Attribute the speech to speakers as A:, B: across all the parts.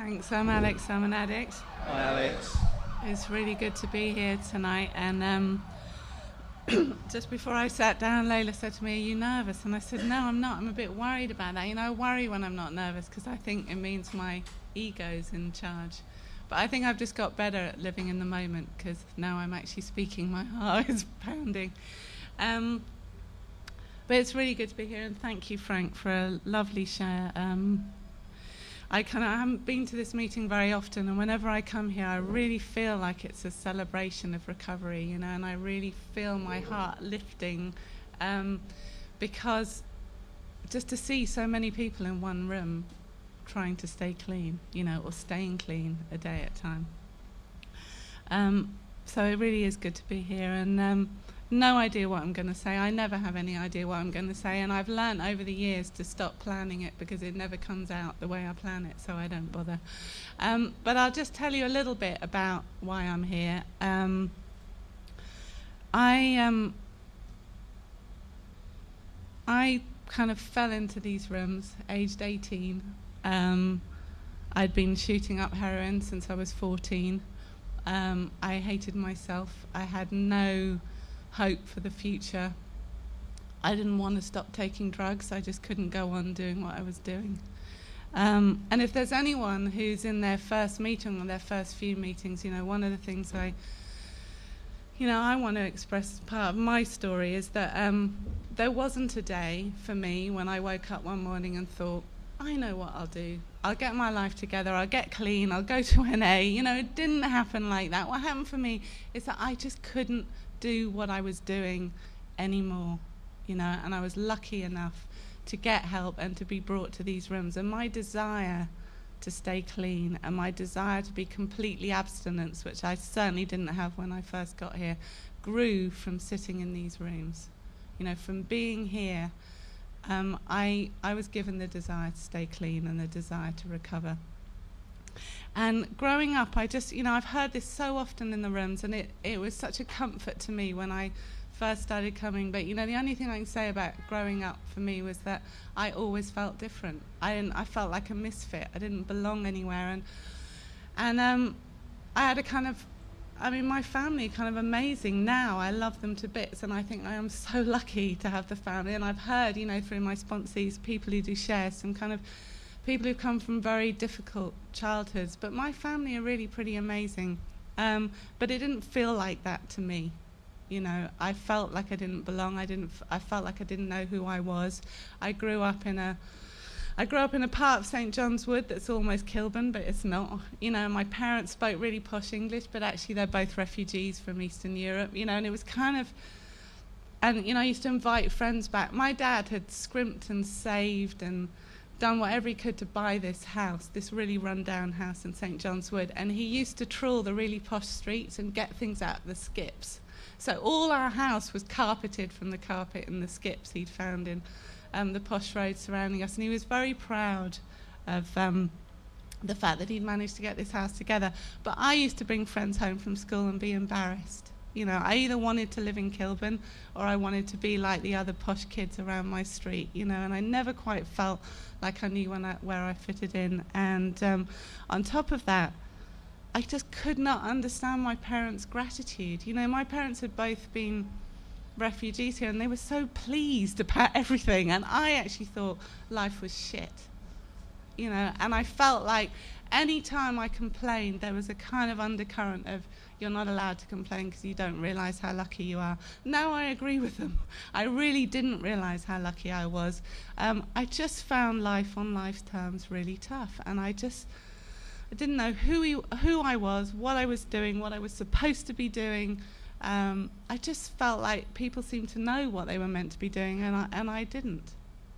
A: Thanks. I'm Alex. I'm an addict.
B: Hi, Alex.
A: It's really good to be here tonight. And just before I sat down, Layla said to me, "Are you nervous?" And I said, "No, I'm not. I'm a bit worried about that. I worry when I'm not nervous because I think it means my ego's in charge. But I think I've just got better at living in the moment because now I'm actually speaking. My heart is pounding. But it's really good to be here, and thank you, Frank, for a lovely share. I haven't been to this meeting very often, and whenever I come here, I really feel like it's a celebration of recovery, and I really feel my heart lifting, because just to see so many people in one room trying to stay clean, or staying clean a day at a time. So it really is good to be here, and no idea what I'm going to say. I never have any idea what I'm going to say, and I've learned over the years to stop planning it because it never comes out the way I plan it, so I don't bother. But I'll just tell you a little bit about why I'm here. I kind of fell into these rooms aged 18. I'd been shooting up heroin since I was 14. I hated myself. I had no hope for the future. I didn't want to stop taking drugs. I just couldn't go on doing what I was doing. And if there's anyone who's in their first meeting or their first few meetings, one of the things I want to express as part of my story is that there wasn't a day for me when I woke up one morning and thought, I know what I'll do. I'll get my life together, I'll get clean, I'll go to NA. It didn't happen like that. What happened for me is that I just couldn't do what I was doing anymore, and I was lucky enough to get help and to be brought to these rooms. And my desire to stay clean and my desire to be completely abstinent, which I certainly didn't have when I first got here, grew from sitting in these rooms. From being here, I was given the desire to stay clean and the desire to recover. And growing up, I just, I've heard this so often in the rooms, and it was such a comfort to me when I first started coming. But, the only thing I can say about growing up for me was that I always felt different. I felt like a misfit. I didn't belong anywhere. And I had a kind of, my family kind of amazing now. I love them to bits, and I think I am so lucky to have the family. And I've heard, through my sponsees, people who do share some kind of people who've come from very difficult childhoods, but my family are really pretty amazing. But it didn't feel like that to me. I felt like I didn't belong. I felt like I didn't know who I was. I grew up in a part of St. John's Wood that's almost Kilburn, but it's not. My parents spoke really posh English, but actually they're both refugees from Eastern Europe. And it was kind of, and I used to invite friends back. My dad had scrimped and saved and done whatever he could to buy this house, this really run-down house in St. John's Wood, and he used to trawl the really posh streets and get things out of the skips. So all our house was carpeted from the carpet and the skips he'd found in the posh roads surrounding us, and he was very proud of the fact that he'd managed to get this house together. But I used to bring friends home from school and be embarrassed. I either wanted to live in Kilburn or I wanted to be like the other posh kids around my street, and I never quite felt like I knew where I fitted in. And on top of that, I just could not understand my parents' gratitude. My parents had both been refugees here, and they were so pleased about everything, and I actually thought life was shit. And I felt like any time I complained, there was a kind of undercurrent of, you're not allowed to complain because you don't realize how lucky you are. Now I agree with them. I really didn't realize how lucky I was. I just found life on life's terms really tough, and I didn't know who I was, what I was doing, what I was supposed to be doing. I just felt like people seemed to know what they were meant to be doing, and I didn't.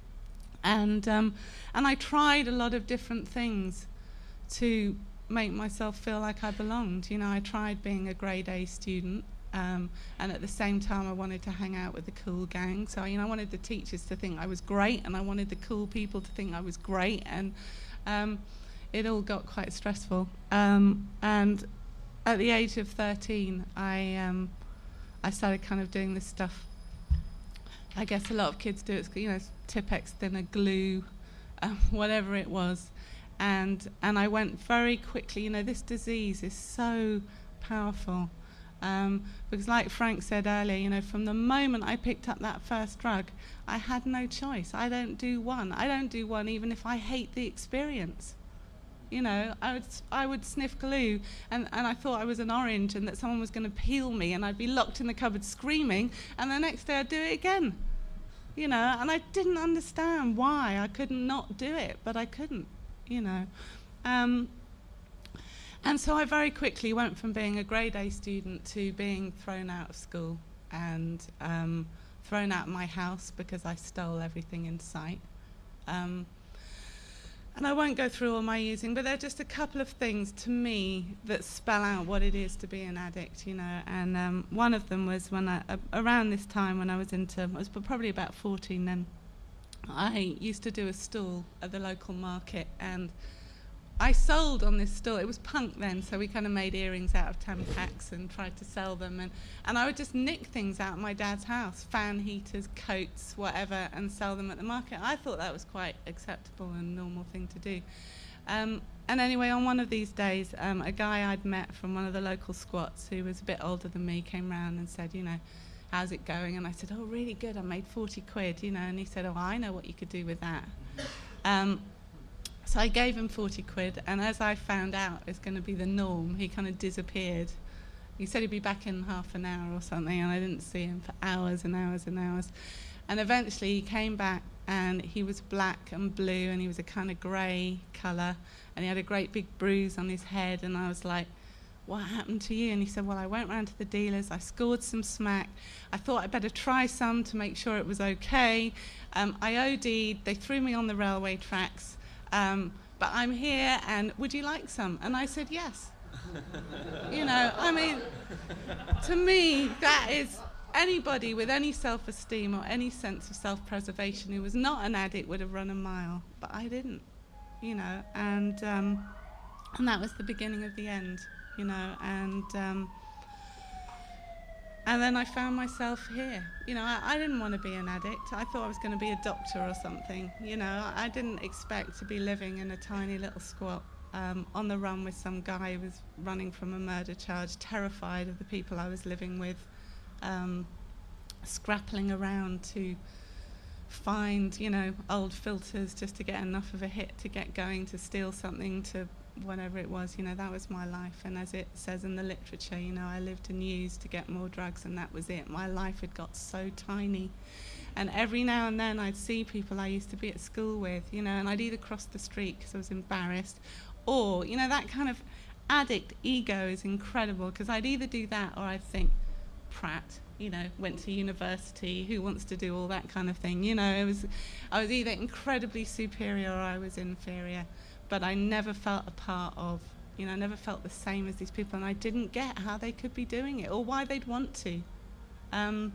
A: And I tried a lot of different things to make myself feel like I belonged. I tried being a grade A student, and at the same time I wanted to hang out with the cool gang. So I wanted the teachers to think I was great, and I wanted the cool people to think I was great, and it all got quite stressful. And at the age of 13, I started kind of doing this stuff. I guess a lot of kids do it, Tipp-Ex thinner, glue, whatever it was. And I went very quickly. You know, this disease is so powerful. Because like Frank said earlier, you know, from the moment I picked up that first drug, I had no choice. I don't do one even if I hate the experience. You know, I would sniff glue and I thought I was an orange and that someone was going to peel me and I'd be locked in the cupboard screaming, and the next day I'd do it again. You know, and I didn't understand why I could not do it, but I couldn't, you know. And so I very quickly went from being a grade A student to being thrown out of school and thrown out of my house because I stole everything in sight. And I won't go through all my using, but there are just a couple of things to me that spell out what it is to be an addict, you know. And one of them was when around this time when I was probably about 14 then, I used to do a stall at the local market, and I sold on this stall. It was punk then, so we kind of made earrings out of Tampax and tried to sell them. And I would just nick things out of my dad's house, fan heaters, coats, whatever, and sell them at the market. I thought that was quite acceptable and normal thing to do. And anyway, on one of these days, a guy I'd met from one of the local squats who was a bit older than me came round and said, you know, how's it going? And I said, oh, really good. I made 40 quid, you know. And he said, oh, I know what you could do with that. So I gave him 40 quid, and as I found out it's going to be the norm, he kind of disappeared. He said he'd be back in half an hour or something, and I didn't see him for hours and hours and hours. And eventually he came back, and he was black and blue, and he was a kind of grey colour, and he had a great big bruise on his head, and I was like, what happened to you? And he said, well, I went round to the dealers, I scored some smack, I thought I'd better try some to make sure it was okay. I OD'd, they threw me on the railway tracks, but I'm here, and would you like some? And I said, yes. You know, I mean, to me, that is, anybody with any self-esteem or any sense of self-preservation who was not an addict would have run a mile, but I didn't, you know, and that was the beginning of the end, you know, and then I found myself here. You know, I didn't want to be an addict. I thought I was going to be a doctor or something. You know, I didn't expect to be living in a tiny little squat on the run with some guy who was running from a murder charge, terrified of the people I was living with, scrappling around to find, you know, old filters just to get enough of a hit to get going, to steal something, to whatever it was, you know, that was my life. And as it says in the literature, you know, I lived and used to get more drugs, and that was it. My life had got so tiny. And every now and then I'd see people I used to be at school with, you know, and I'd either cross the street because I was embarrassed, or, you know, that kind of addict ego is incredible, because I'd either do that or I'd think, prat, you know, went to university, who wants to do all that kind of thing, you know. I was either incredibly superior or I was inferior. But I never felt a part of, you know, I never felt the same as these people, and I didn't get how they could be doing it or why they'd want to. The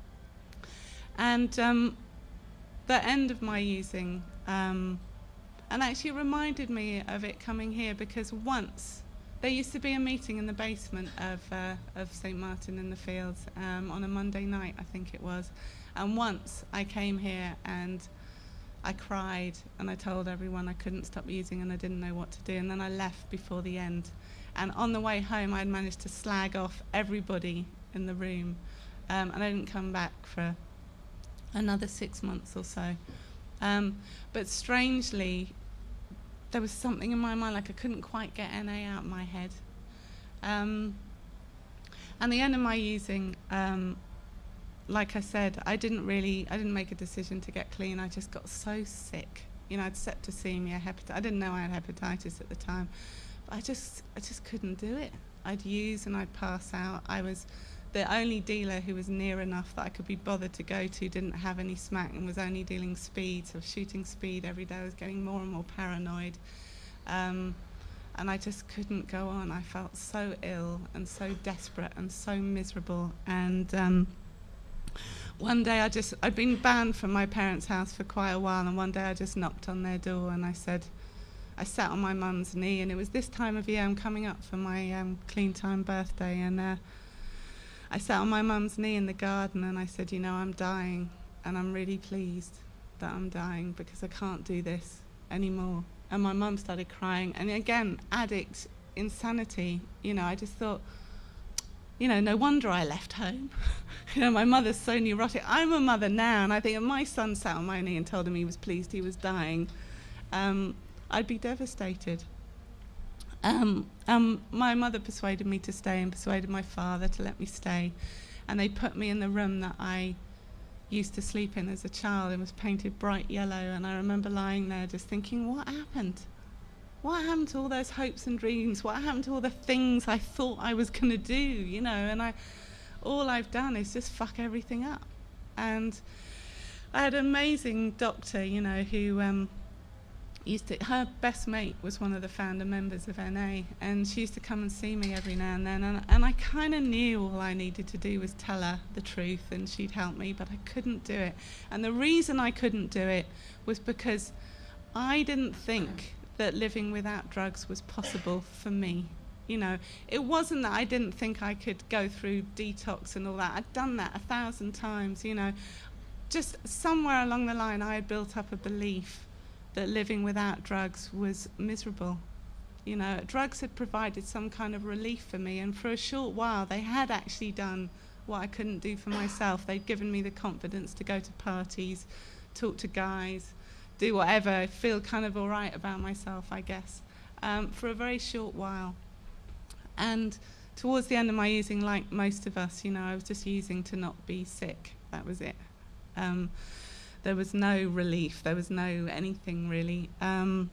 A: end of my using, and actually reminded me of it coming here, because once, there used to be a meeting in the basement of St. Martin in the Fields on a Monday night, I think it was, and once I came here and I cried and I told everyone I couldn't stop using and I didn't know what to do, and then I left before the end. And on the way home I'd managed to slag off everybody in the room, and I didn't come back for another 6 months or so. But strangely, there was something in my mind, like I couldn't quite get NA out of my head. And the end of my using, like I said, I didn't make a decision to get clean. I just got so sick. You know, I had septicemia, I didn't know I had hepatitis at the time, but I just couldn't do it. I'd use and I'd pass out. I was the only dealer who was near enough that I could be bothered to go to, didn't have any smack, and was only dealing speed, so shooting speed every day. I was getting more and more paranoid. And I just couldn't go on. I felt so ill and so desperate and so miserable. And one day I'd been banned from my parents' house for quite a while, and one day I just knocked on their door and I sat on my mum's knee, and it was this time of year, I'm coming up for my clean time birthday, and I sat on my mum's knee in the garden and I said, you know, I'm dying, and I'm really pleased that I'm dying because I can't do this anymore. And my mum started crying. And again, addict, insanity. I just thought, no wonder I left home. My mother's so neurotic. I'm a mother now, and I think if my son sat on my knee and told him he was pleased he was dying, I'd be devastated. My mother persuaded me to stay and persuaded my father to let me stay. And they put me in the room that I used to sleep in as a child. It was painted bright yellow, and I remember lying there just thinking, what happened? What happened to all those hopes and dreams? What happened to all the things I thought I was going to do, And all I've done is just fuck everything up. And I had an amazing doctor, who her best mate was one of the founder members of NA, and she used to come and see me every now and then, and I kind of knew all I needed to do was tell her the truth and she'd help me, but I couldn't do it. And the reason I couldn't do it was because I didn't think that living without drugs was possible for me. It wasn't that I didn't think I could go through detox and all that. I'd done that 1,000 times, Just somewhere along the line I had built up a belief that living without drugs was miserable. Drugs had provided some kind of relief for me, and for a short while they had actually done what I couldn't do for myself. They'd given me the confidence to go to parties, talk to guys, do whatever, feel kind of all right about myself, I guess, for a very short while. And towards the end of my using, like most of us, I was just using to not be sick. That was it. There was no relief. There was no anything really. That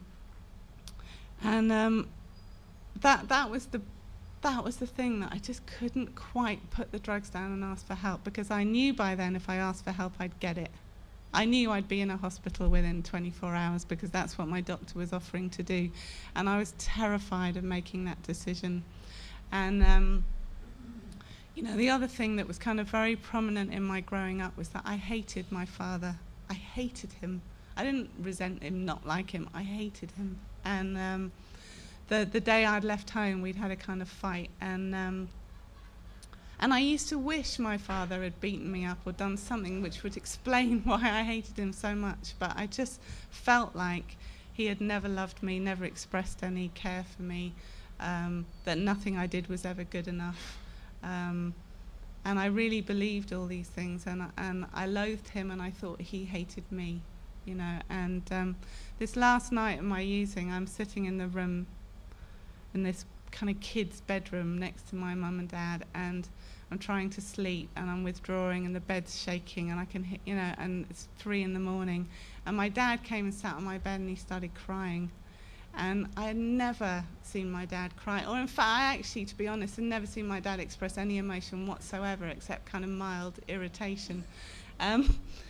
A: was the thing that I just couldn't quite put the drugs down and ask for help, because I knew by then if I asked for help I'd get it. I knew I'd be in a hospital within 24 hours because that's what my doctor was offering to do, and I was terrified of making that decision. And the other thing that was kind of very prominent in my growing up was that I hated my father. I hated him. I didn't resent him, not like him. I hated him. And the day I'd left home, we'd had a kind of fight. And I used to wish my father had beaten me up or done something which would explain why I hated him so much. But I just felt like he had never loved me, never expressed any care for me, that nothing I did was ever good enough. And I really believed all these things, and I loathed him, and I thought he hated me, And this last night of my using, I'm sitting in the room, in this kind of kid's bedroom next to my mum and dad, and I'm trying to sleep, and I'm withdrawing, and the bed's shaking, and I can hit, and it's 3 a.m, and my dad came and sat on my bed, and he started crying. And I had never seen my dad cry, or in fact, I actually, to be honest, had never seen my dad express any emotion whatsoever, except kind of mild irritation. And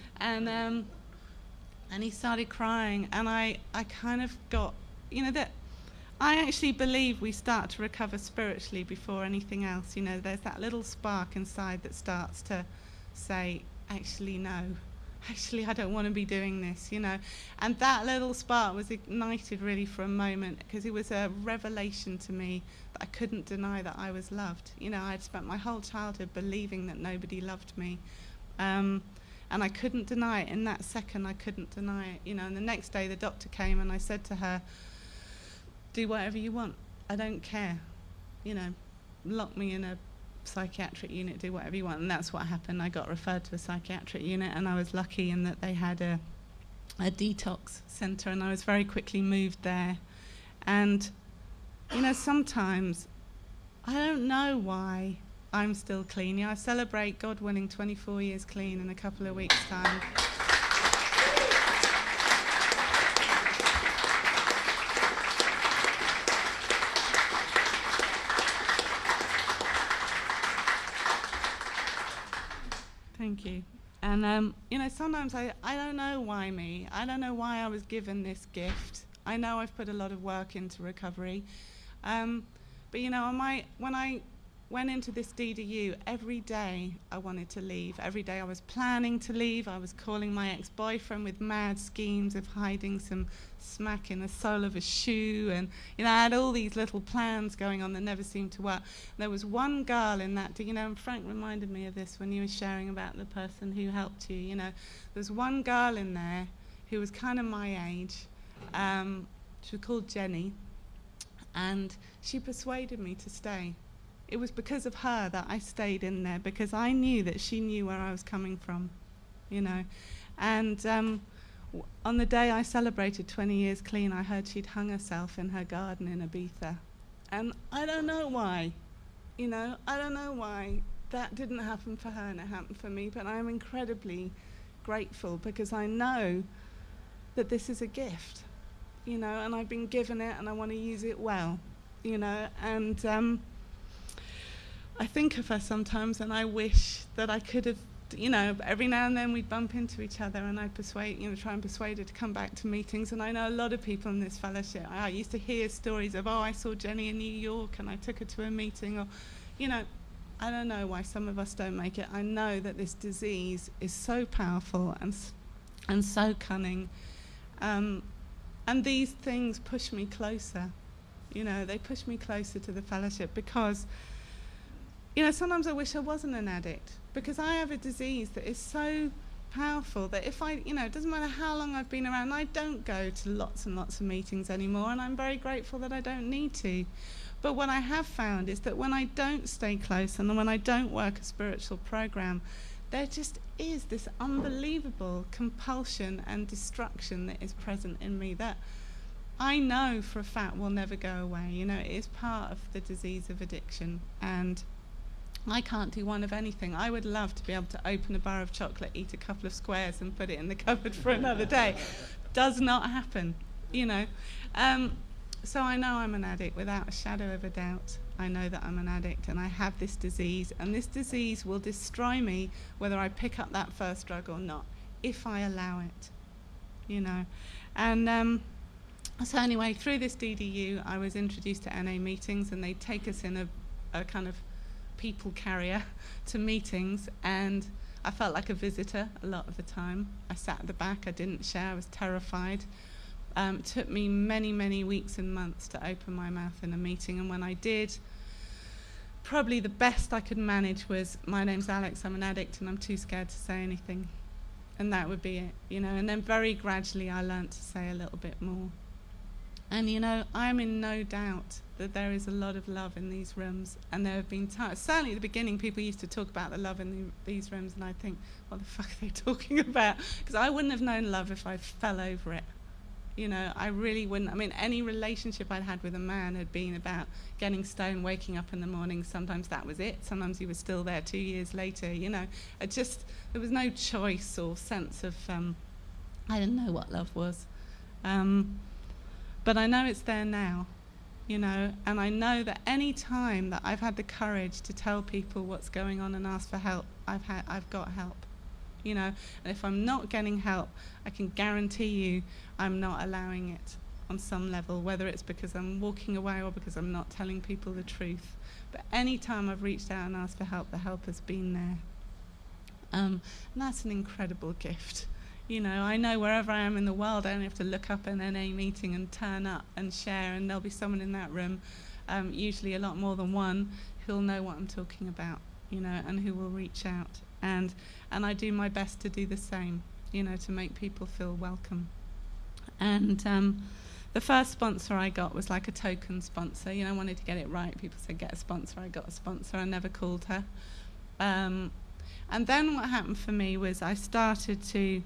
A: he started crying, and I kind of got, that I actually believe we start to recover spiritually before anything else. There's that little spark inside that starts to say, actually, no. Actually, I don't want to be doing this, And that little spark was ignited really for a moment, because it was a revelation to me that I couldn't deny that I was loved. I'd spent my whole childhood believing that nobody loved me. And I couldn't deny it. In that second, I couldn't deny it. And the next day the doctor came, and I said to her, do whatever you want. I don't care. Lock me in a psychiatric unit, do whatever you want. And that's what happened. I got referred to a psychiatric unit, and I was lucky in that they had a detox centre, and I was very quickly moved there. And sometimes I don't know why I'm still clean. I celebrate, God willing, 24 years clean in a couple of weeks' time. Thank you. And, sometimes I don't know why me. I don't know why I was given this gift. I know I've put a lot of work into recovery. But, when I went into this DDU, every day I wanted to leave. Every day I was planning to leave. I was calling my ex-boyfriend with mad schemes of hiding some smack in the sole of a shoe. And, I had all these little plans going on that never seemed to work. There was one girl in that, and Frank reminded me of this when you were sharing about the person who helped you, There's one girl in there who was kind of my age. She was called Jenny, and she persuaded me to stay. It was because of her that I stayed in there, because I knew that she knew where I was coming from, you know. And on the day I celebrated 20 years clean, I heard she'd hung herself in her garden in Ibiza. And I don't know why, you know, I don't know why that didn't happen for her and it happened for me, but I'm incredibly grateful because I know that this is a gift, you know, and I've been given it and I want to use it well, you know. And I think of her sometimes and I wish that I could have, you know, every now and then we'd bump into each other and I'd try and persuade her to come back to meetings. And I know a lot of people in this fellowship, I used to hear stories of, oh, I saw Jenny in New York and I took her to a meeting, or, you know, I don't know why some of us don't make it. I know that this disease is so powerful and so cunning. And these things push me closer, you know, they push me closer to the fellowship because, you know, sometimes I wish I wasn't an addict because I have a disease that is so powerful that if I, you know, it doesn't matter how long I've been around, I don't go to lots and lots of meetings anymore, and I'm very grateful that I don't need to. But what I have found is that when I don't stay close and when I don't work a spiritual program, there just is this unbelievable compulsion and destruction that is present in me that I know for a fact will never go away. You know, it is part of the disease of addiction, and I can't do one of anything. I would love to be able to open a bar of chocolate, eat a couple of squares and put it in the cupboard for another day. Does not happen, you know. So I know I'm an addict without a shadow of a doubt. I know that I'm an addict and I have this disease, and this disease will destroy me whether I pick up that first drug or not, if I allow it, you know. And so anyway, through this DDU, I was introduced to NA meetings, and they take us in a kind of people carrier to meetings, and I felt like a visitor a lot of the time. I sat at the back, I didn't share, I was terrified. It took me many, many weeks and months to open my mouth in a meeting, and when I did, probably the best I could manage was, my name's Alex, I'm an addict and I'm too scared to say anything. And that would be it, you know. And then very gradually I learnt to say a little bit more. And, you know, I'm in no doubt that there is a lot of love in these rooms. And there have been times, certainly at the beginning, people used to talk about the love in these rooms, and I think, what the fuck are they talking about? Because I wouldn't have known love if I fell over it. You know, I really wouldn't. I mean, any relationship I'd had with a man had been about getting stoned, waking up in the morning. Sometimes that was it. Sometimes he was still there 2 years later, you know. There was no choice or sense of, I didn't know what love was. But I know it's there now, you know, and I know that any time that I've had the courage to tell people what's going on and ask for help, I've got help, you know. And if I'm not getting help, I can guarantee you I'm not allowing it on some level, whether it's because I'm walking away or because I'm not telling people the truth. But any time I've reached out and asked for help, the help has been there. And that's an incredible gift. You know, I know wherever I am in the world, I only have to look up an NA meeting and turn up and share, and there'll be someone in that room, usually a lot more than one, who'll know what I'm talking about, you know, and who will reach out. And I do my best to do the same, you know, to make people feel welcome. And the first sponsor I got was like a token sponsor. You know, I wanted to get it right. People said, get a sponsor. I got a sponsor. I never called her. And then what happened for me was I started to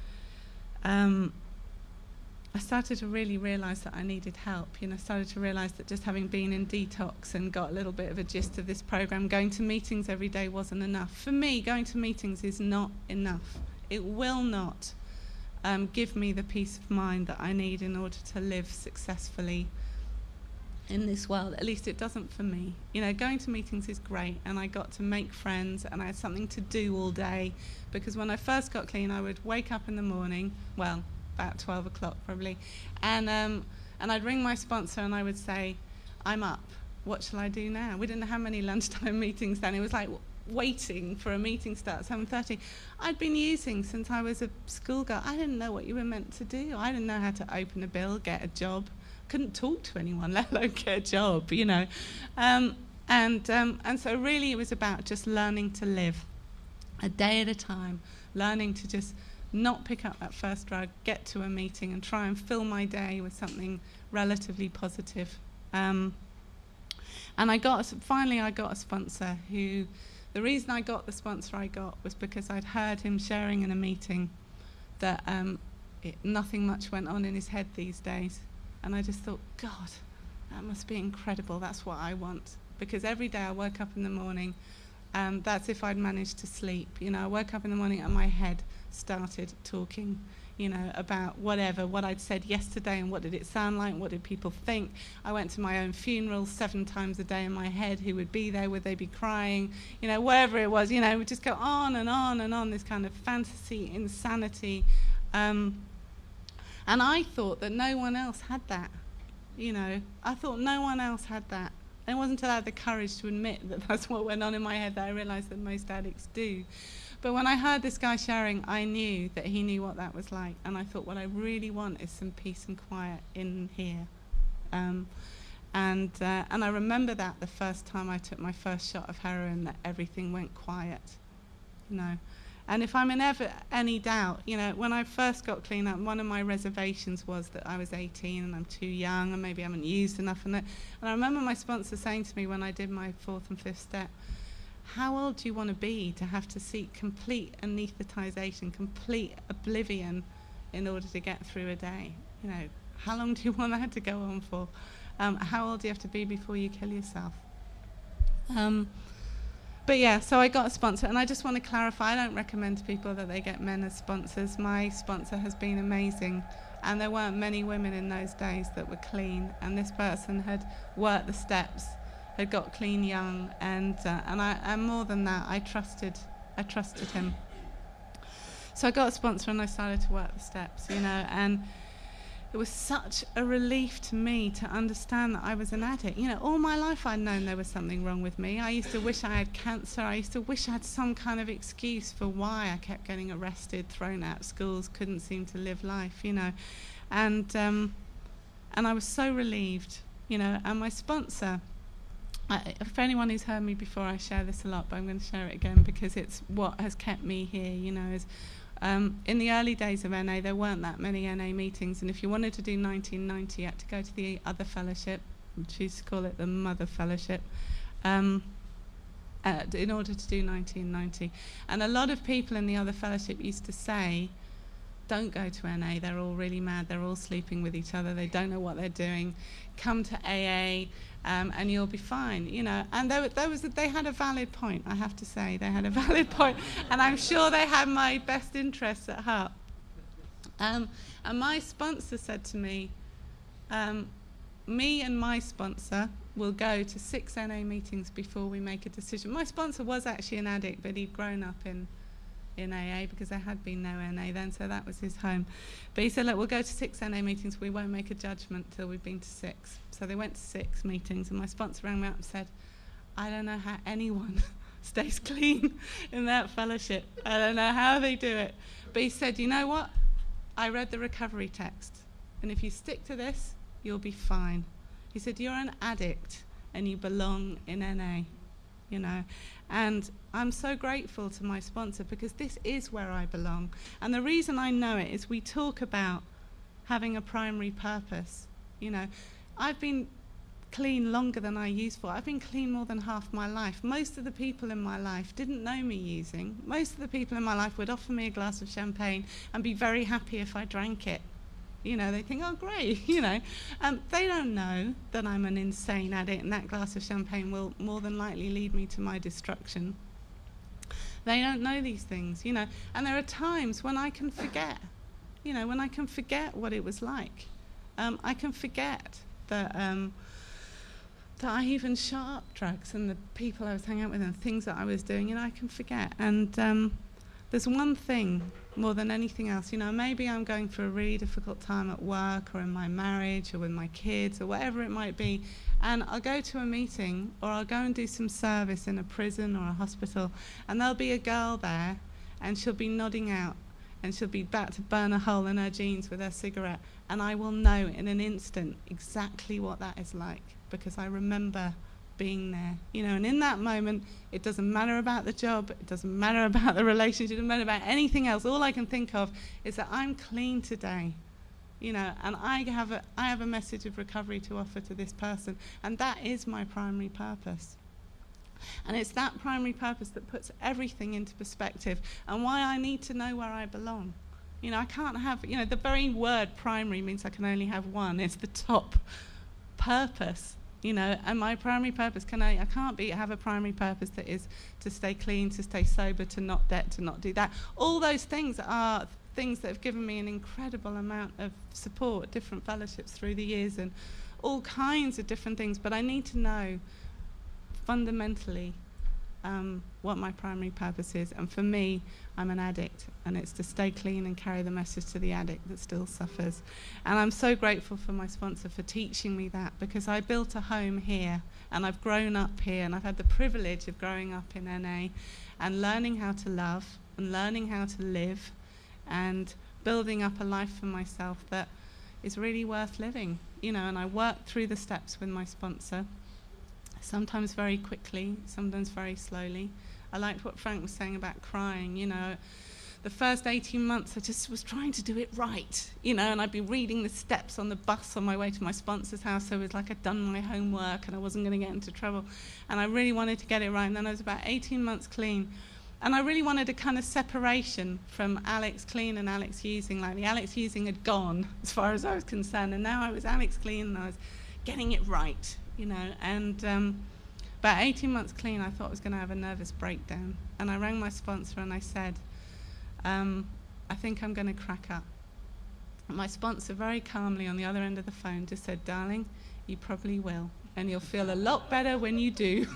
A: really realise that I needed help. You know, I started to realise that just having been in detox and got a little bit of a gist of this program, going to meetings every day wasn't enough. For me, going to meetings is not enough. It will not give me the peace of mind that I need in order to live successfully in this world. At least it doesn't for me. You know, going to meetings is great, and I got to make friends, and I had something to do all day, because when I first got clean, I would wake up in the morning, well, about 12 o'clock probably, and I'd ring my sponsor and I would say, I'm up, what shall I do now? We didn't have many lunchtime meetings then. It was like waiting for a meeting to start at 7:30. I'd been using since I was a schoolgirl. I didn't know what you were meant to do. I didn't know how to open a bill, get a job. Couldn't talk to anyone, let alone get a job, you know. And so really it was about just learning to live a day at a time, learning to just not pick up that first drug, get to a meeting and try and fill my day with something relatively positive. And I got a sponsor who, the reason I got the sponsor I got was because I'd heard him sharing in a meeting that nothing much went on in his head these days. And I just thought, God, that must be incredible. That's what I want. Because every day I woke up in the morning, that's if I'd managed to sleep. You know, I woke up in the morning and my head started talking, you know, about what I'd said yesterday and what did it sound like, what did people think. I went to my own funeral 7 times a day in my head. Who would be there? Would they be crying? You know, whatever it was, you know, it would just go on and on and on, this kind of fantasy, insanity. And I thought that no one else had that, you know. I thought no one else had that. And it wasn't until I had the courage to admit that that's what went on in my head that I realised that most addicts do. But when I heard this guy sharing, I knew that he knew what that was like. And I thought, what I really want is some peace and quiet in here. And I remember that the first time I took my first shot of heroin, that everything went quiet, you know. And if I'm in ever any doubt, you know, when I first got clean up, one of my reservations was that I was 18 and I'm too young and maybe I haven't used enough. And I remember my sponsor saying to me when I did my 4th and 5th step, how old do you want to be to have to seek complete anaesthetization, complete oblivion in order to get through a day? You know, how long do you want that to go on for? How old do you have to be before you kill yourself? But yeah, so I got a sponsor, and I just want to clarify, I don't recommend to people that they get men as sponsors. My sponsor has been amazing, and there weren't many women in those days that were clean, and this person had worked the steps, had got clean young, and more than that, I trusted him. So I got a sponsor, and I started to work the steps, you know, and it was such a relief to me to understand that I was an addict. You know, all my life I'd known there was something wrong with me. I used to wish I had cancer. I used to wish I had some kind of excuse for why I kept getting arrested, thrown out of schools, couldn't seem to live life, you know. And I was so relieved, you know. And my sponsor, for anyone who's heard me before, I share this a lot, but I'm going to share it again because it's what has kept me here, you know, is in the early days of NA, there weren't that many NA meetings, and if you wanted to do 1990, you had to go to the other fellowship, which used to call it the Mother Fellowship, in order to do 1990. And a lot of people in the other fellowship used to say, don't go to NA, they're all really mad, they're all sleeping with each other, they don't know what they're doing, come to AA, and you'll be fine, you know. And they had a valid point, I have to say, they had a valid point, and I'm sure they had my best interests at heart. And my sponsor said to me, me and my sponsor will go to 6 NA meetings before we make a decision. My sponsor was actually an addict, but he'd grown up in AA because there had been no NA then, so that was his home. But he said, look, we'll go to 6 NA meetings, we won't make a judgment till we've been to 6. So they went to 6 meetings, and my sponsor rang me up and said, I don't know how anyone stays clean in that fellowship. I don't know how they do it. But he said, you know what? I read the recovery text, and if you stick to this, you'll be fine. He said, you're an addict and you belong in NA, you know. And I'm so grateful to my sponsor because this is where I belong. And the reason I know it is we talk about having a primary purpose. You know, I've been clean longer than I used for. I've been clean more than half my life. Most of the people in my life didn't know me using. Most of the people in my life would offer me a glass of champagne and be very happy if I drank it. You know, they think, oh, great, you know. They don't know that I'm an insane addict and that glass of champagne will more than likely lead me to my destruction. They don't know these things, you know. And there are times when I can forget, you know, when I can forget what it was like. I can forget that that I even shot up drugs and the people I was hanging out with and things that I was doing, you know, I can forget. And there's one thing more than anything else, you know, maybe I'm going through a really difficult time at work or in my marriage or with my kids or whatever it might be, and I'll go to a meeting or I'll go and do some service in a prison or a hospital, and there'll be a girl there and she'll be nodding out and she'll be about to burn a hole in her jeans with her cigarette, and I will know in an instant exactly what that is like because I remember being there, and in that moment, it doesn't matter about the job, it doesn't matter about the relationship, it doesn't matter about anything else. All I can think of is that I'm clean today, and I have a message of recovery to offer to this person, and that is my primary purpose. And it's that primary purpose that puts everything into perspective, and why I need to know where I belong. I can't have, the very word primary means I can only have one. It's the top purpose, and my primary purpose I can't have a primary purpose that is to stay clean, to stay sober, to not debt, to not do that. All those things are things that have given me an incredible amount of support, different fellowships through the years and all kinds of different things, but I need to know fundamentally what my primary purpose is. And for me, I'm an addict, and it's to stay clean and carry the message to the addict that still suffers. And I'm so grateful for my sponsor for teaching me that, because I built a home here, and I've grown up here, and I've had the privilege of growing up in NA and learning how to love and learning how to live and building up a life for myself that is really worth living, and I worked through the steps with my sponsor, sometimes very quickly, sometimes very slowly. I liked what Frank was saying about crying, the first 18 months I just was trying to do it right, and I'd be reading the steps on the bus on my way to my sponsor's house, so it was like I'd done my homework and I wasn't going to get into trouble, and I really wanted to get it right. And then I was about 18 months clean, and I really wanted a kind of separation from Alex clean and Alex using. Like the Alex using had gone as far as I was concerned, and now I was Alex clean and I was getting it right, and about 18 months clean, I thought I was going to have a nervous breakdown, and I rang my sponsor and I said, I think I'm going to crack up. And my sponsor very calmly on the other end of the phone just said, darling, you probably will, and you'll feel a lot better when you do.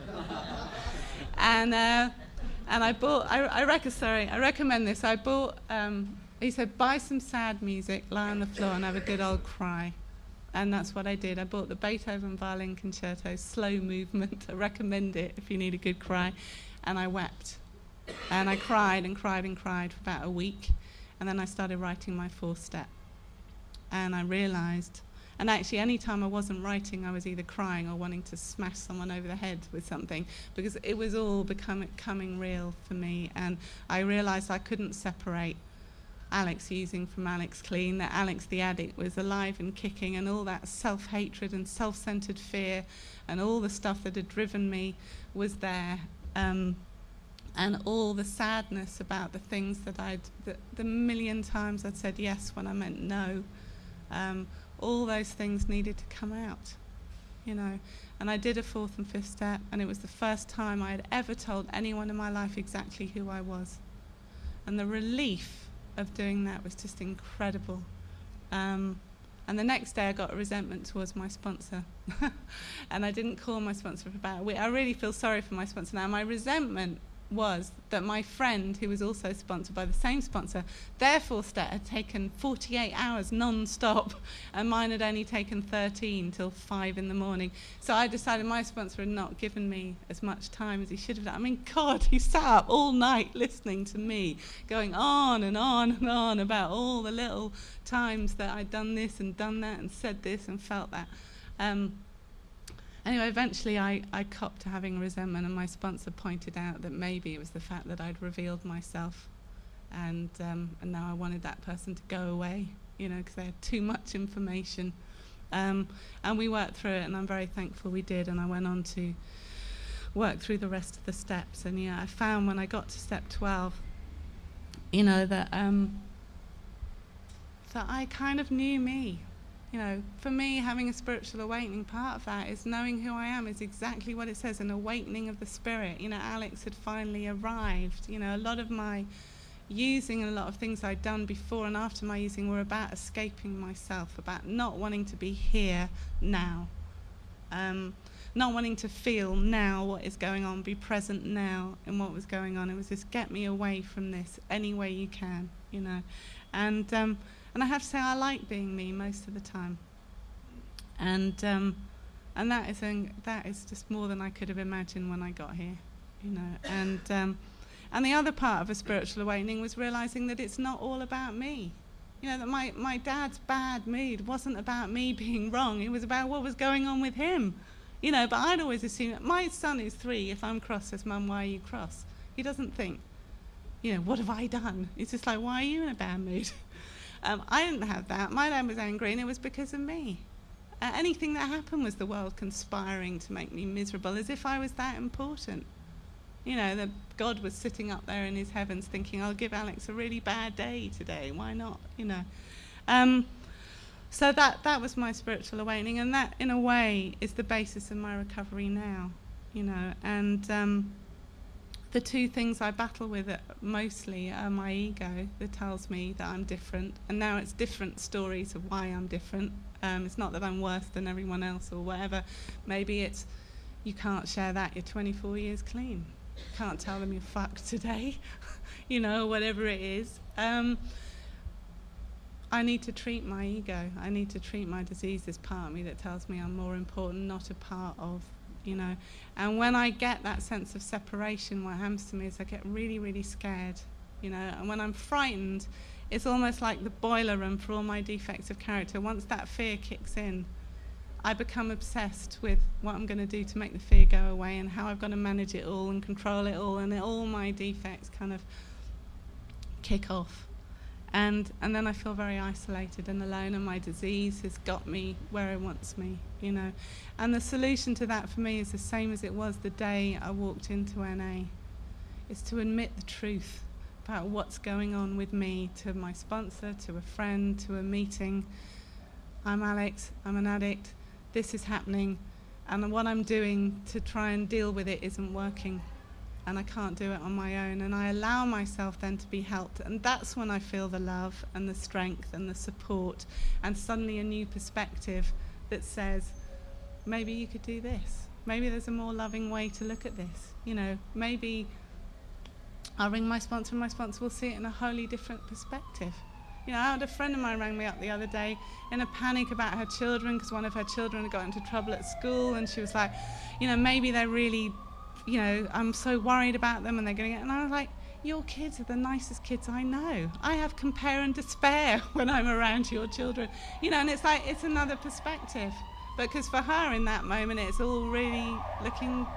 A: And I bought, I recommend this. I bought, he said, buy some sad music, lie on the floor and have a good old cry. And that's what I did. I bought the Beethoven Violin Concerto, slow movement. I recommend it if you need a good cry. And I wept. And I cried and cried and cried for about a week. And then I started writing my fourth step. And I realized, and actually any time I wasn't writing, I was either crying or wanting to smash someone over the head with something, because it was all becoming real for me. And I realized I couldn't separate Alex using from Alex clean, that Alex the addict was alive and kicking, and all that self-hatred and self-centered fear and all the stuff that had driven me was there, and all the sadness about the things that the million times I'd said yes when I meant no, all those things needed to come out, and I did a fourth and fifth step, and it was the first time I had ever told anyone in my life exactly who I was, and the relief of doing that was just incredible. And the next day I got a resentment towards my sponsor. And I didn't call my sponsor for about a week. I really feel sorry for my sponsor now. My resentment was that my friend, who was also sponsored by the same sponsor, their fourth step had taken 48 hours non-stop, and mine had only taken 13 till 5 in the morning. So I decided my sponsor had not given me as much time as he should have done. I mean, God, he sat up all night listening to me, going on and on and on about all the little times that I'd done this and done that and said this and felt that. Anyway, eventually I copped to having resentment, and my sponsor pointed out that maybe it was the fact that I'd revealed myself, and now I wanted that person to go away, because they had too much information. And we worked through it, and I'm very thankful we did, and I went on to work through the rest of the steps. And yeah, I found when I got to step 12, that I kind of knew me. For me, having a spiritual awakening, part of that is knowing who I am, is exactly what it says, an awakening of the spirit. Alex had finally arrived. A lot of my using and a lot of things I'd done before and after my using were about escaping myself, about not wanting to be here now, not wanting to feel now what is going on, be present now in what was going on. It was just get me away from this any way you can, And I have to say, I like being me most of the time, and that is just more than I could have imagined when I got here, And the other part of a spiritual awakening was realizing that it's not all about me, that my dad's bad mood wasn't about me being wrong. It was about what was going on with him, You know, but I'd always assume that my son who's 3, if I'm cross, says, Mum, why are you cross? He doesn't think, you know, what have I done? It's just like, why are you in a bad mood? I didn't have that. My dad was angry, and it was because of me. Anything that happened was the world conspiring to make me miserable, as if I was that important. You know, that God was sitting up there in his heavens thinking, I'll give Alex a really bad day today. Why not? You know. So that was my spiritual awakening, and that, in a way, is the basis of my recovery now. You know, and the two things I battle with mostly are my ego that tells me that I'm different, and now it's different stories of why I'm different. It's not that I'm worse than everyone else or whatever. Maybe it's, you can't share that, you're 24 years clean. Can't tell them you're fucked today, you know, whatever it is. I need to treat my ego. I need to treat my disease as part of me that tells me I'm more important, not a part of, you know. And when I get that sense of separation, what happens to me is I get really, really scared, you know. And when I'm frightened, it's almost like the boiler room for all my defects of character. Once that fear kicks in, I become obsessed with what I'm going to do to make the fear go away and how I've got to manage it all and control it all, and all my defects kind of kick off. And then I feel very isolated and alone, and my disease has got me where it wants me, you know. And the solution to that for me is the same as it was the day I walked into NA. It's to admit the truth about what's going on with me to my sponsor, to a friend, to a meeting. I'm Alex, I'm an addict, this is happening, and what I'm doing to try and deal with it isn't working, and I can't do it on my own, and I allow myself then to be helped, and that's when I feel the love and the strength and the support, and suddenly a new perspective that says, maybe you could do this, maybe there's a more loving way to look at this, you know, maybe I'll ring my sponsor and my sponsor will see it in a wholly different perspective. You know, I had a friend of mine rang me up the other day in a panic about her children because one of her children had got into trouble at school, and she was like, you know, maybe they're really, you know, I'm so worried about them and they're going to get, and I was like, your kids are the nicest kids I know. I have compare and despair when I'm around your children. You know, and it's like, it's another perspective. Because for her in that moment, it's all really looking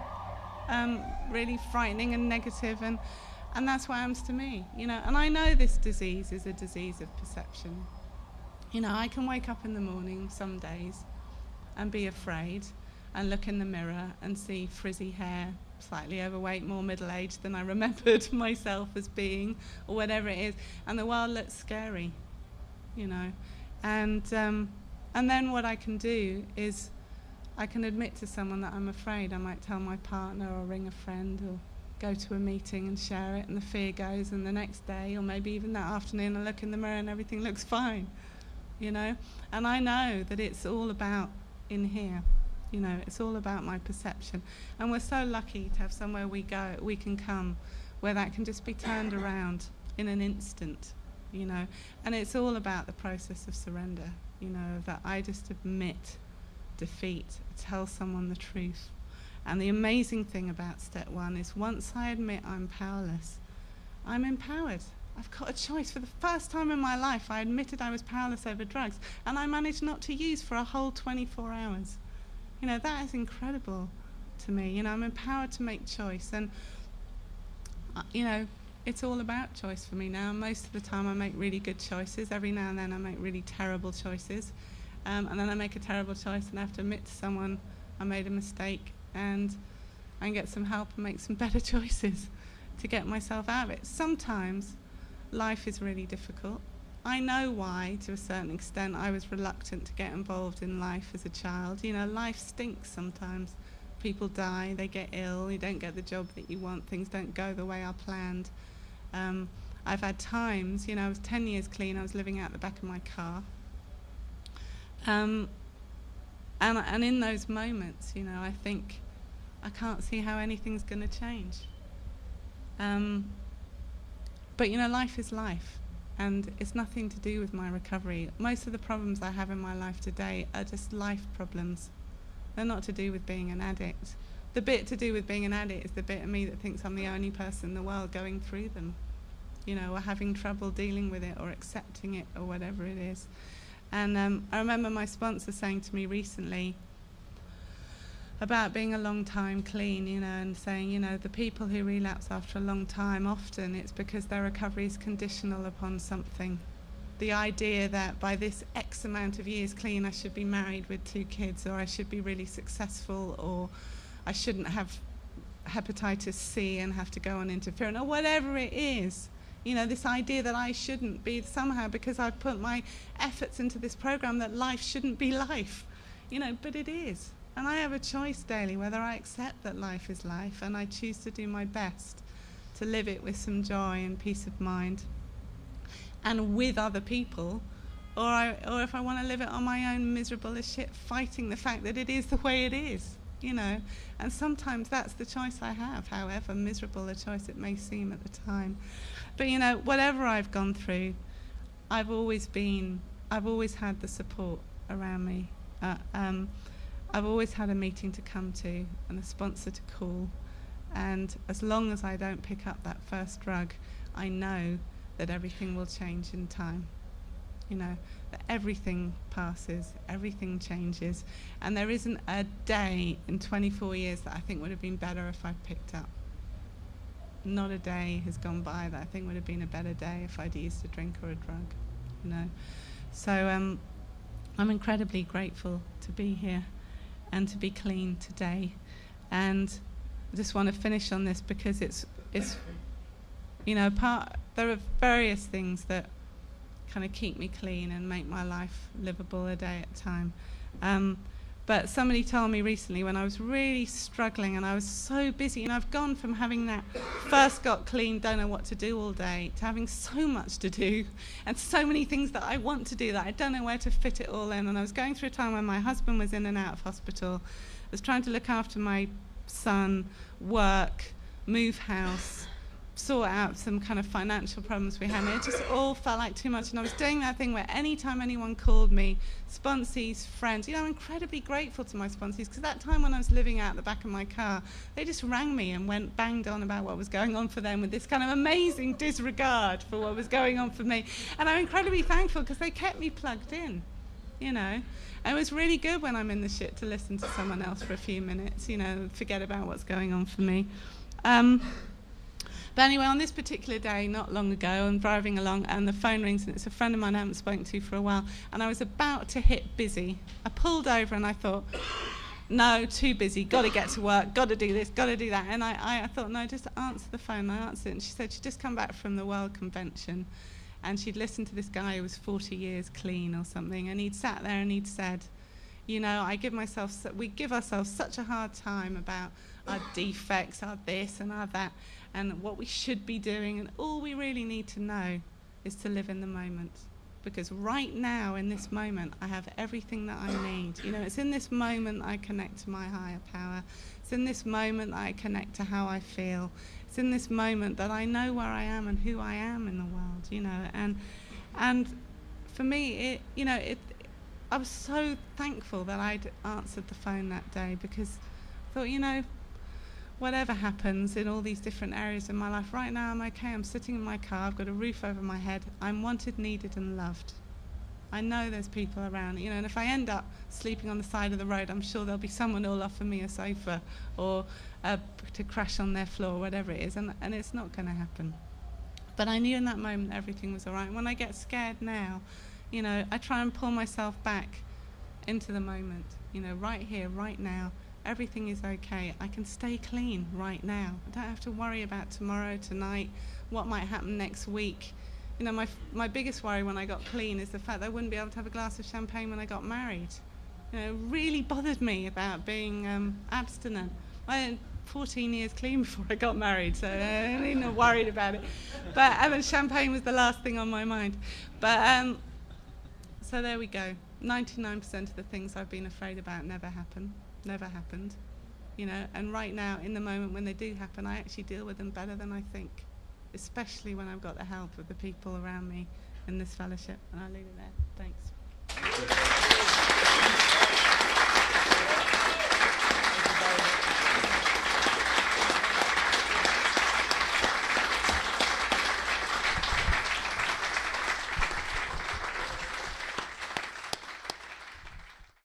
A: really frightening and negative, and that's what happens to me, you know. And I know this disease is a disease of perception. You know, I can wake up in the morning some days and be afraid and look in the mirror and see frizzy hair, slightly overweight, more middle-aged than I remembered myself as being, or whatever it is, and the world looks scary, you know. And then what I can do is I can admit to someone that I'm afraid. I might tell my partner or ring a friend or go to a meeting and share it, and the fear goes, and the next day or maybe even that afternoon I look in the mirror and everything looks fine, you know. And I know that it's all about in here, you know, it's all about my perception. And we're so lucky to have somewhere we can come where that can just be turned around in an instant, you know. And it's all about the process of surrender, you know, that I just admit defeat, tell someone the truth. And the amazing thing about step 1 is once I admit I'm powerless, I'm empowered. I've got a choice. For the first time in my life, I admitted I was powerless over drugs, and I managed not to use for a whole 24 hours. You know, that is incredible to me. You know, I'm empowered to make choice, and, you know, it's all about choice for me now. Most of the time I make really good choices. Every now and then I make really terrible choices. And then I make a terrible choice and I have to admit to someone I made a mistake, and I can get some help and make some better choices to get myself out of it. Sometimes life is really difficult. I know why, to a certain extent, I was reluctant to get involved in life as a child. You know, life stinks sometimes. People die, they get ill, you don't get the job that you want, things don't go the way I planned. I've had times, you know, I was 10 years clean, I was living out the back of my car. And in those moments, you know, I think I can't see how anything's going to change. But, you know, life is life, and it's nothing to do with my recovery. Most of the problems I have in my life today are just life problems. They're not to do with being an addict. The bit to do with being an addict is the bit of me that thinks I'm the only person in the world going through them, you know, or having trouble dealing with it or accepting it or whatever it is. And I remember my sponsor saying to me recently, about being a long time clean, and saying, the people who relapse after a long time, often it's because their recovery is conditional upon something. The idea that by this X amount of years clean, I should be married with 2 kids, or I should be really successful, or I shouldn't have hepatitis C and have to go on interferon, or whatever it is. This idea that I shouldn't be somehow, because I've put my efforts into this program, that life shouldn't be life. But it is. And I have a choice daily whether I accept that life is life, and I choose to do my best to live it with some joy and peace of mind and with other people, or if I want to live it on my own, miserable as shit, fighting the fact that it is the way it is, And sometimes that's the choice I have, however miserable a choice it may seem at the time. But, whatever I've gone through, I've always had the support around me. I've always had a meeting to come to and a sponsor to call. And as long as I don't pick up that first drug, I know that everything will change in time. That everything passes, everything changes. And there isn't a day in 24 years that I think would have been better if I'd picked up. Not a day has gone by that I think would have been a better day if I'd used a drink or a drug, So I'm incredibly grateful to be here and to be clean today. And I just want to finish on this because it's there are various things that kind of keep me clean and make my life livable a day at a time. But somebody told me recently when I was really struggling and I was so busy, I've gone from having that first got clean, don't know what to do all day, to having so much to do and so many things that I want to do that I don't know where to fit it all in. And I was going through a time when my husband was in and out of hospital. I was trying to look after my son, work, move house, sort out some kind of financial problems we had, and it just all felt like too much. And I was doing that thing where anytime anyone called me, sponsees, friends, I'm incredibly grateful to my sponsees, because that time when I was living out the back of my car, they just rang me and banged on about what was going on for them with this kind of amazing disregard for what was going on for me. And I'm incredibly thankful because they kept me plugged in, And it was really good when I'm in the shit to listen to someone else for a few minutes, forget about what's going on for me. But anyway, on this particular day, not long ago, I'm driving along and the phone rings, and it's a friend of mine I haven't spoken to for a while, and I was about to hit busy. I pulled over and I thought, no, too busy, got to get to work, got to do this, got to do that. And I thought, no, just answer the phone. I answered it, and she said she'd just come back from the World Convention, and she'd listened to this guy who was 40 years clean or something, and he'd sat there and he'd said, we give ourselves such a hard time about our defects, our this and our that, and what we should be doing, and all we really need to know is to live in the moment. Because right now, in this moment, I have everything that I need. It's in this moment I connect to my higher power. It's in this moment that I connect to how I feel. It's in this moment that I know where I am and who I am in the world, And for me, I was so thankful that I'd answered the phone that day, because I thought, whatever happens in all these different areas in my life, right now I'm okay. I'm sitting in my car, I've got a roof over my head, I'm wanted, needed and loved. I know there's people around, and if I end up sleeping on the side of the road, I'm sure there'll be someone who'll offer me a sofa or to crash on their floor, whatever it is, and it's not going to happen. But I knew in that moment everything was all right. And when I get scared now, I try and pull myself back into the moment, right here, right now. Everything is okay. I can stay clean right now. I don't have to worry about tomorrow, tonight, what might happen next week. My biggest worry when I got clean is the fact that I wouldn't be able to have a glass of champagne when I got married. It really bothered me about being abstinent. I had 14 years clean before I got married, so I'm really not worried about it. But champagne was the last thing on my mind. But so there we go. 99% of the things I've been afraid about never happened, and right now, in the moment when they do happen, I actually deal with them better than I think, especially when I've got the help of the people around me in this fellowship. And I'll leave it there. Thanks.